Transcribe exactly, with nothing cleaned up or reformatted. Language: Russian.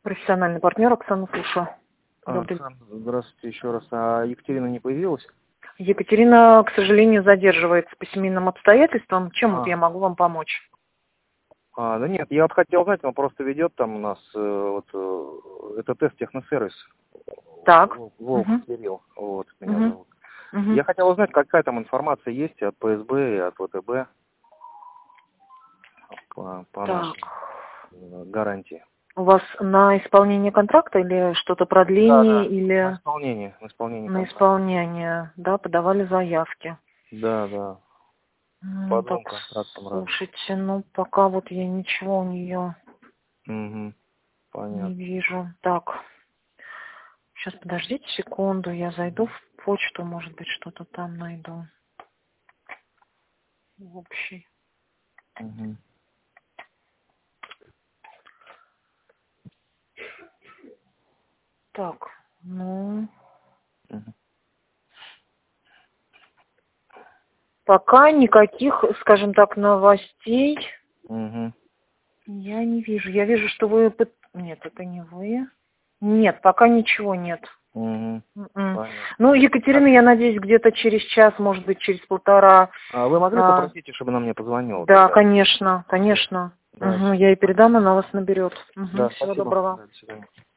Профессиональный партнер, Оксана, слушаю. А, Добрый. Оксана, здравствуйте еще раз. А Екатерина не появилась? Екатерина, к сожалению, задерживается по семейным обстоятельствам. Чем вот А, я могу вам помочь? а, да нет, я вот хотел знать, он просто ведет там у нас э, вот э, это тест техносервис. Так. Вол- Волк Угу. Кирилл, вот меня Угу. зовут. Угу. Я хотел узнать, какая там информация есть от ПСБ и от ВТБ по, по Так. нашей э, гарантии. У вас на исполнение контракта или что-то Да, продление, да. На или исполнение, на исполнение на контракта. исполнение, да, подавали заявки? Да, да. По Ну, так, двум контрактам разным. слушайте, ну, пока вот я ничего у нее Угу. не Понятно. вижу. Так, сейчас подождите секунду, я зайду в почту, может быть, что-то там найду. В общий. Угу. Так, ну, Угу. пока никаких, скажем так, новостей Угу. я не вижу. Я вижу, что вы... пыт- Нет, это не вы. Нет, пока ничего нет. Угу. М-м. Понятно. Ну, Екатерина, я надеюсь, где-то через час, может быть, через полтора. А вы могли а, попросить, чтобы она мне позвонила Да, тогда? конечно, Да. конечно. Да, Мгм, всё. я ей передам, она вас наберет. Мгм, Да, всего спасибо. доброго. Да, до свидания.